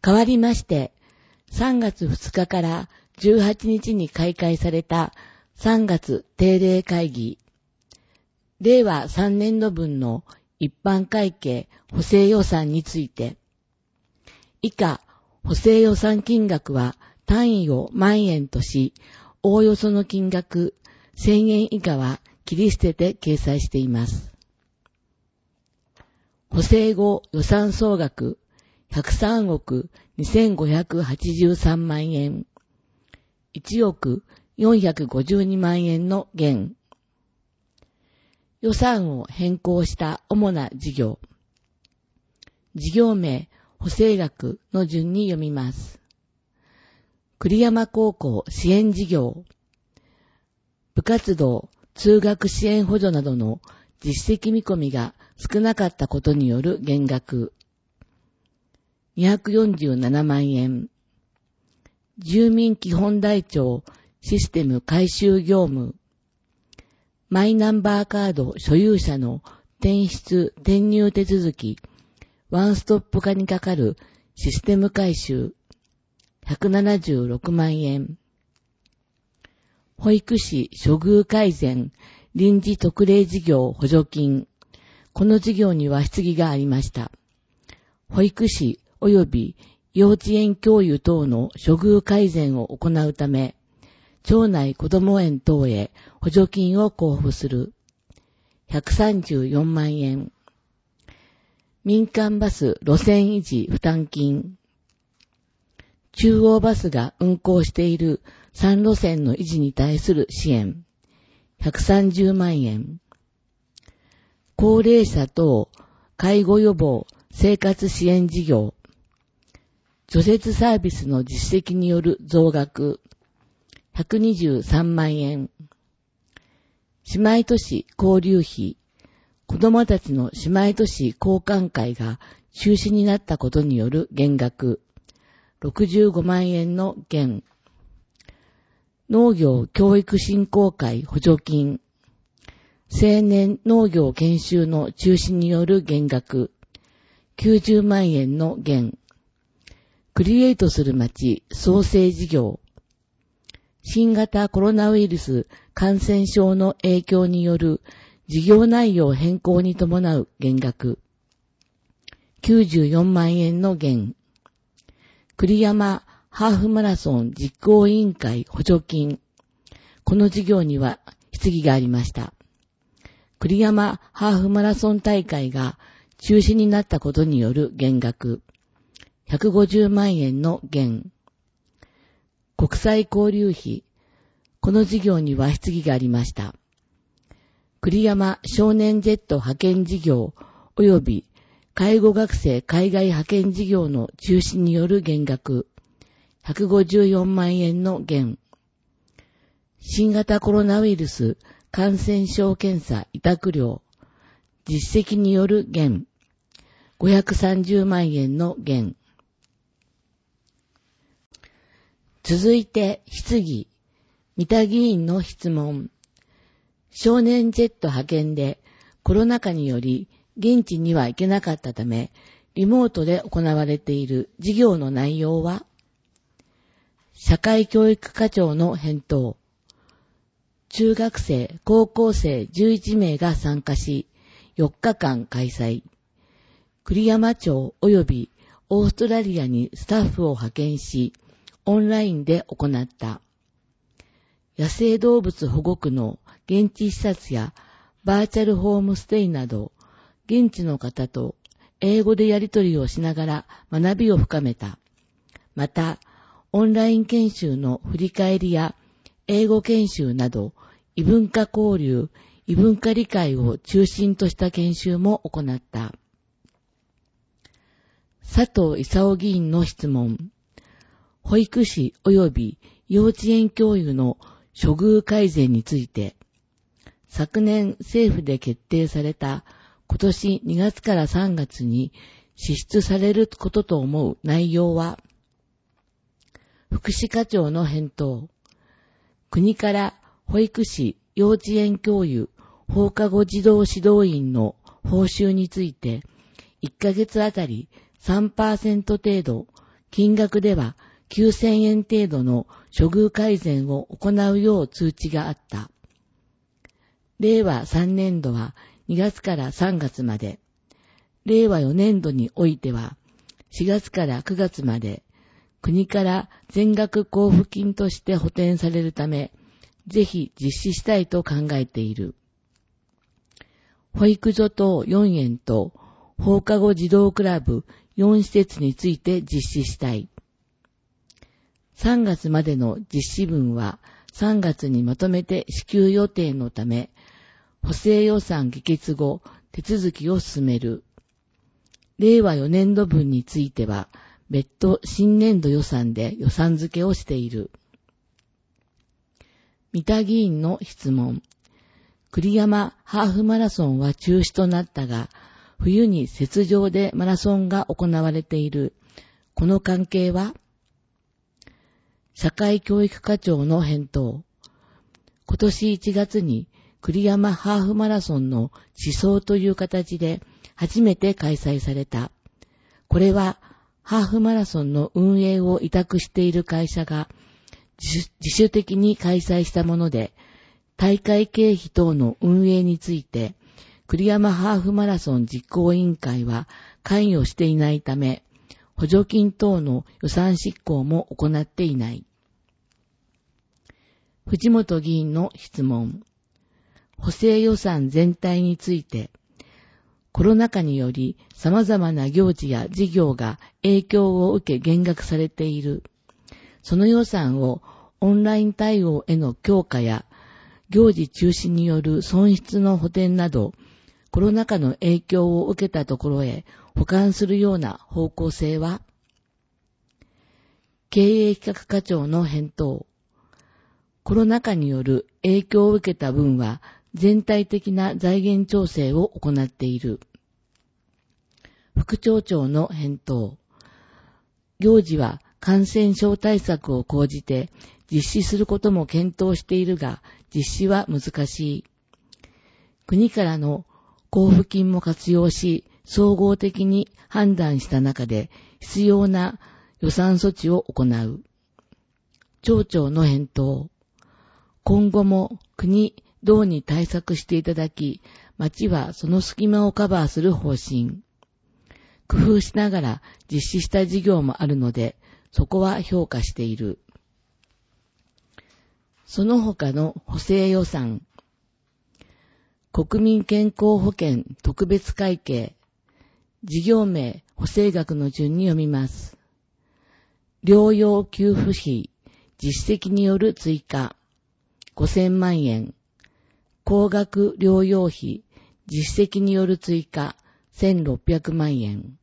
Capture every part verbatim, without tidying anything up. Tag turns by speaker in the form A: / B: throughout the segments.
A: 変わりまして、さんがつふつかからじゅうはちにちに開会されたさんがつ定例会議、れいわさんねんどぶんの一般会計補正予算について、以下、補正予算金額は単位を万円とし、おおよその金額せんえん以下は切り捨てて掲載しています。補正後予算総額ひゃくさんおくにせんごひゃくはちじゅうさんまんえん、いちおくよんひゃくごじゅうにまんえんの減。予算を変更した主な事業。事業名、補正額の順に読みます。栗山高校支援事業。部活動、通学支援補助などの実績見込みが少なかったことによる減額。にひゃくよんじゅうななまんえん。住民基本台帳システム改修業務。マイナンバーカード所有者の転出・転入手続き、ワンストップ化にかかるシステム改修。ひゃくななじゅうろくまんえん。保育士処遇改善臨時特例事業補助金。この事業には質疑がありました。保育士及び幼稚園教諭等の処遇改善を行うため、町内子ども園等へ補助金を交付する。ひゃくさんじゅうよんまんえん。民間バス路線維持負担金。中央バスが運行しているさん路線の維持に対する支援。ひゃくさんじゅうまんえん。高齢者等介護予防生活支援事業。除雪サービスの実績による増額。ひゃくにじゅうさんまんえん。姉妹都市交流費。子どもたちの姉妹都市交換会が中止になったことによる減額。ろくじゅうごまんえんの減。農業教育振興会補助金。青年農業研修の中止による減額。きゅうじゅうまんえんの減。クリエイトする街創生事業。新型コロナウイルス感染症の影響による事業内容変更に伴う減額。きゅうじゅうよんまんえんの減。栗山ハーフマラソン実行委員会補助金。この事業には質疑がありました。栗山ハーフマラソン大会が中止になったことによる減額。ひゃくごじゅうまんえんの減。国際交流費。この事業には質疑がありました。栗山少年ジェット派遣事業及び介護学生海外派遣事業の中止による減額。ひゃくごじゅうよんまんえんの減。新型コロナウイルス感染症検査委託料。実績による減。ごひゃくさんじゅうまんえんの減。続いて質疑。三田議員の質問。少年ジェット派遣でコロナ禍により現地には行けなかったため、リモートで行われている事業の内容は、社会教育課長の返答。中学生、高校生じゅういちめいが参加し、よっかかん開催。栗山町及びオーストラリアにスタッフを派遣し、オンラインで行った。野生動物保護区の現地視察やバーチャルホームステイなど、現地の方と英語でやり取りをしながら学びを深めた。また、オンライン研修の振り返りや英語研修など、異文化交流、異文化理解を中心とした研修も行った。佐藤勲議員の質問。保育士及び幼稚園教諭の処遇改善について、昨年政府で決定された今年にがつからさんがつに支出されることと思う内容は、福祉課長の返答。国から保育士、幼稚園教諭、放課後児童指導員の報酬について、いっかげつあたり さんパーセント 程度金額ではきゅうせんえん程度の処遇改善を行うよう通知があった。れいわさんねんどはにがつからさんがつまで、れいわよねんどにおいてはしがつからくがつまで、国から全額交付金として補填されるため、ぜひ実施したいと考えている。保育所等よんえんと放課後児童クラブよん施設について実施したい。さんがつまでの実施分はさんがつにまとめて支給予定のため、補正予算議決後、手続きを進める。れいわよねんど分については、別途新年度予算で予算付けをしている。三田議員の質問。栗山ハーフマラソンは中止となったが、冬に雪上でマラソンが行われている。この関係は？社会教育課長の返答。今年いちがつに栗山ハーフマラソンの思想という形で初めて開催された。これはハーフマラソンの運営を委託している会社が自主的に開催したもので、大会経費等の運営について栗山ハーフマラソン実行委員会は関与していないため、補助金等の予算執行も行っていない。藤本議員の質問。補正予算全体について、コロナ禍により様々な行事や事業が影響を受け減額されている。その予算をオンライン対応への強化や行事中止による損失の補填など、コロナ禍の影響を受けたところへ補完するような方向性は？経営企画課長の返答。コロナ禍による影響を受けた分は全体的な財源調整を行っている。副町長の返答。行事は感染症対策を講じて実施することも検討しているが、実施は難しい。国からの交付金も活用し、総合的に判断した中で必要な予算措置を行う。町長の返答。今後も国、道に対策していただき、町はその隙間をカバーする方針。工夫しながら実施した事業もあるので、そこは評価している。その他の補正予算。国民健康保険特別会計。事業名、補正額の順に読みます。療養給付費、実績による追加。ごせんまんえん。高額療養費、実績による追加、せんろっぴゃくまんえん。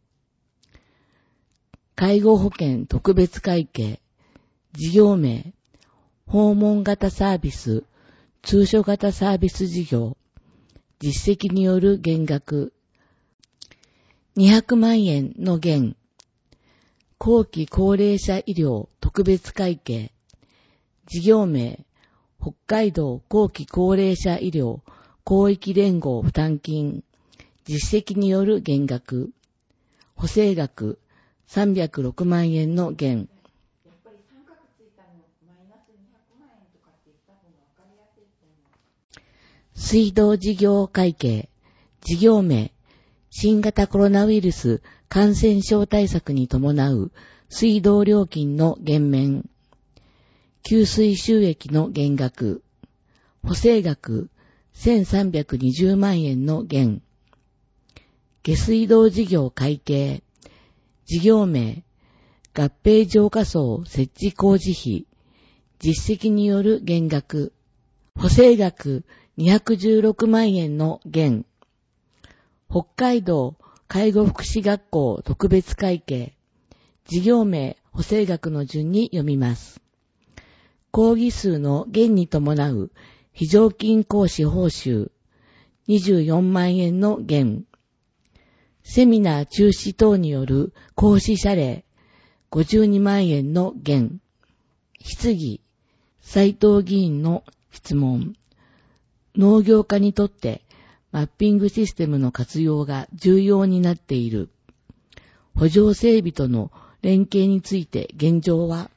A: 介護保険特別会計、事業名、訪問型サービス、通所型サービス事業、実績による減額、にひゃくまんえんの減、後期高齢者医療特別会計、事業名、北海道後期高齢者医療広域連合負担金、実績による減額、補正額さんびゃくろくまんえんの減。やっぱり三角ついたのマイナスにひゃくまんえんとかって言った方が分かりやすいと思う。水道事業会計、事業名、新型コロナウイルス感染症対策に伴う水道料金の減免。給水収益の減額、補正額せんさんびゃくにじゅうまんえんの減、下水道事業会計、事業名、合併浄化槽設置工事費、実績による減額、補正額にひゃくじゅうろくまんえんの減、北海道介護福祉学校特別会計、事業名、補正額の順に読みます。講義数の減に伴う非常勤講師報酬にじゅうよんまんえんの減、セミナー中止等による講師謝礼ごじゅうにまんえんの減。質疑、斉藤議員の質問。農業家にとってマッピングシステムの活用が重要になっている。補助整備との連携について現状は、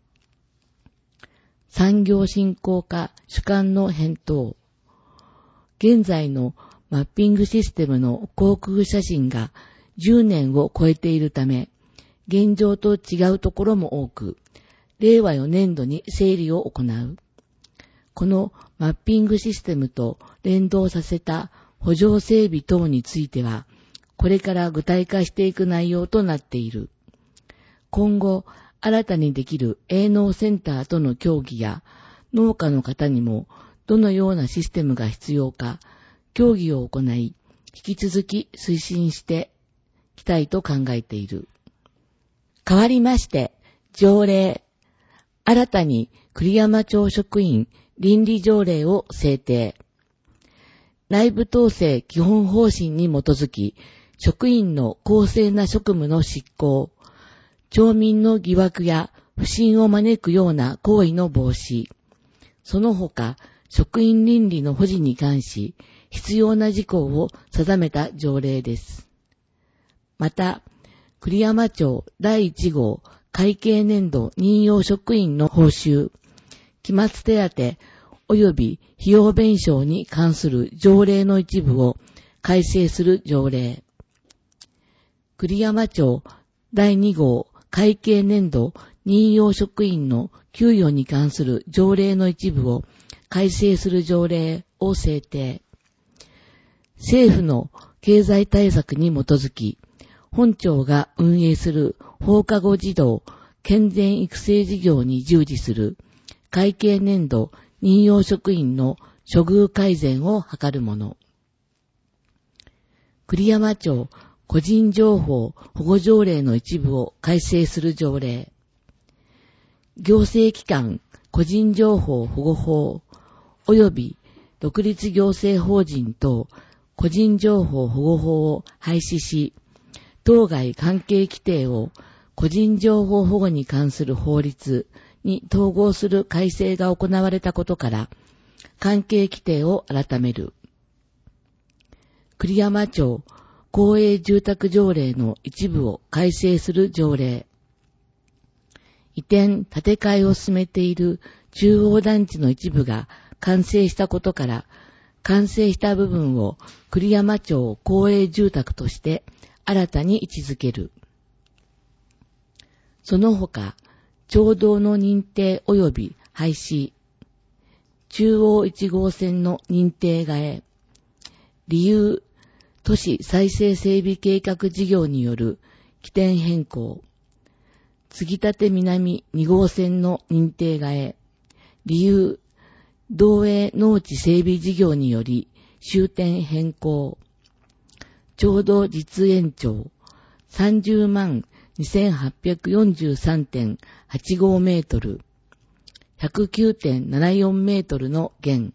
A: 産業振興課主管の返答。現在のマッピングシステムの航空写真がじゅうねんを超えているため、現状と違うところも多く、れいわよねんどに整理を行う。このマッピングシステムと連動させた補助整備等については、これから具体化していく内容となっている。今後、新たにできる営農センターとの協議や、農家の方にもどのようなシステムが必要か、協議を行い、引き続き推進していきたいと考えている。変わりまして、条例。新たに栗山町職員倫理条例を制定。内部統制基本方針に基づき、職員の公正な職務の執行、町民の疑惑や不信を招くような行為の防止、その他、職員倫理の保持に関し、必要な事項を定めた条例です。また、栗山町だいいち号会計年度任用職員の報酬、期末手当及び費用弁償に関する条例の一部を改正する条例。栗山町だいに号会計年度任用職員の給与に関する条例の一部を改正する条例を制定。政府の経済対策に基づき、本庁が運営する放課後児童健全育成事業に従事する会計年度任用職員の処遇改善を図るもの。栗山町個人情報保護条例の一部を改正する条例。行政機関個人情報保護法及び独立行政法人等個人情報保護法を廃止し、当該関係規定を個人情報保護に関する法律に統合する改正が行われたことから、関係規定を改める。栗山町公営住宅条例の一部を改正する条例。移転・建て替えを進めている中央団地の一部が完成したことから、完成した部分を栗山町公営住宅として新たに位置づける。その他、町道の認定及び廃止、中央いち号線の認定替え、理由、都市再生整備計画事業による起点変更、継立南に号線の認定替え、理由、道営農地整備事業により終点変更、町道実延長、さんじゅうまんにせんはっぴゃくよんじゅうさんてんはちごメートル、ひゃくきゅうてんななよんメートルの減。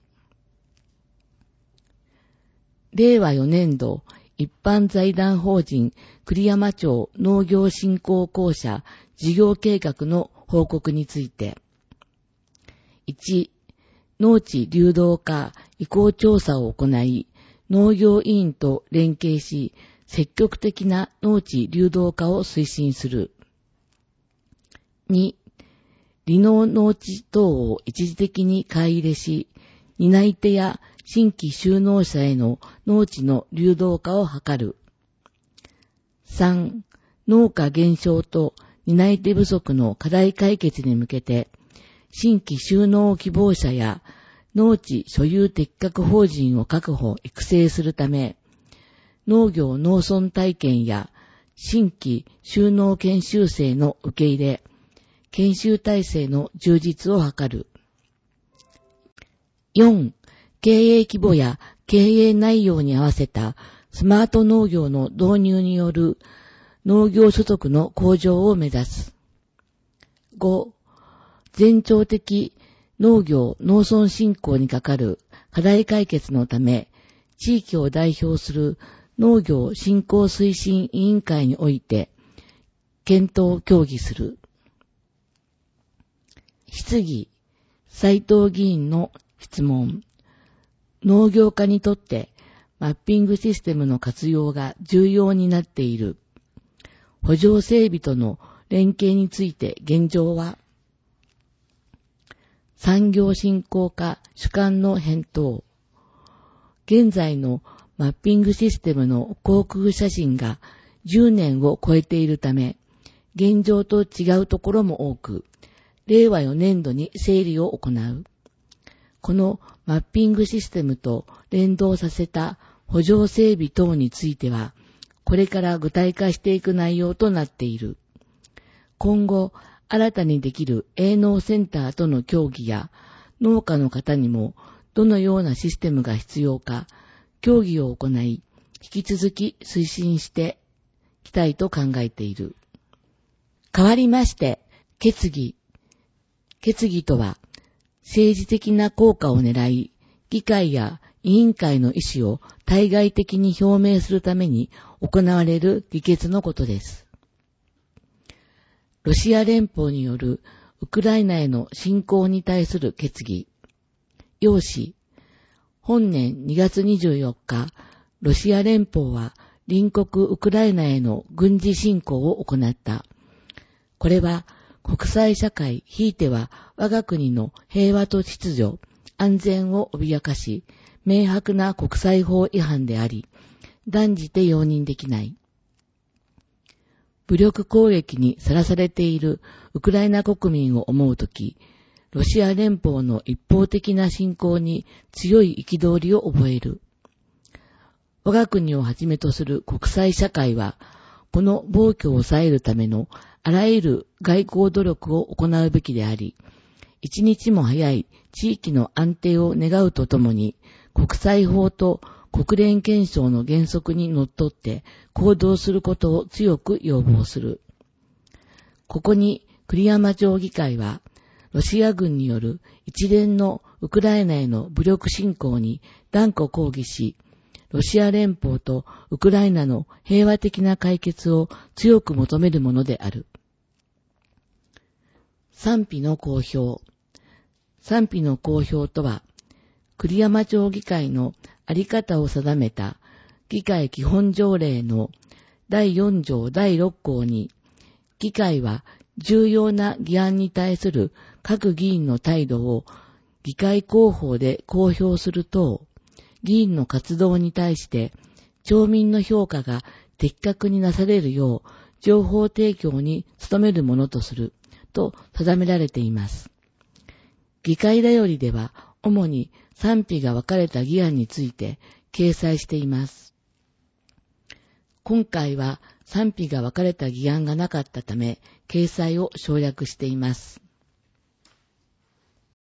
A: れいわよねんど一般財団法人栗山町農業振興公社事業計画の報告について。いち、農地流動化移行調査を行い、農業委員と連携し、積極的な農地流動化を推進する。に、離農農地等を一時的に買い入れし、担い手や新規就農者への農地の流動化を図る。さん、農家減少と担い手不足の課題解決に向けて、新規就農希望者や農地所有適格法人を確保・育成するため、農業農村体験や新規就農研修生の受け入れ、研修体制の充実を図る。よん、経営規模や経営内容に合わせたスマート農業の導入による農業所得の向上を目指す。ご、全町的農業農村振興にかかる課題解決のため、地域を代表する農業振興推進委員会において、検討協議する。質疑、斉藤議員の質問。農業家にとってマッピングシステムの活用が重要になっている。補助整備との連携について現状は、産業振興課主幹の返答。現在のマッピングシステムの航空写真がじゅうねんを超えているため、現状と違うところも多く、れいわよねんどに整理を行う。このマッピングシステムと連動させた補助整備等については、これから具体化していく内容となっている。今後、新たにできる営農センターとの協議や、農家の方にもどのようなシステムが必要か、協議を行い、引き続き推進していきたいと考えている。代わりまして、決議。決議とは、政治的な効果を狙い、議会や委員会の意思を対外的に表明するために行われる議決のことです。ロシア連邦によるウクライナへの侵攻に対する決議。要旨。本年にがつにじゅうよっか、ロシア連邦は隣国ウクライナへの軍事侵攻を行った。これは国際社会、ひいては我が国の平和と秩序、安全を脅かし、明白な国際法違反であり、断じて容認できない。武力攻撃にさらされているウクライナ国民を思うとき、ロシア連邦の一方的な侵攻に強い憤りを覚える。我が国をはじめとする国際社会は、この暴挙を抑えるためのあらゆる外交努力を行うべきであり、一日も早い地域の安定を願うとともに、国際法と国連憲章の原則にのっとって行動することを強く要望する。ここに栗山町議会は、ロシア軍による一連のウクライナへの武力侵攻に断固抗議し、ロシア連邦とウクライナの平和的な解決を強く求めるものである。賛否の公表。賛否の公表とは、栗山町議会のあり方を定めた議会基本条例のだいよんじょうだいろっこうに、議会は重要な議案に対する各議員の態度を議会広報で公表する等、議員の活動に対して町民の評価が的確になされるよう情報提供に努めるものとすると定められています。議会だよりでは主に賛否が分かれた議案について掲載しています。今回は賛否が分かれた議案がなかったため掲載を省略しています。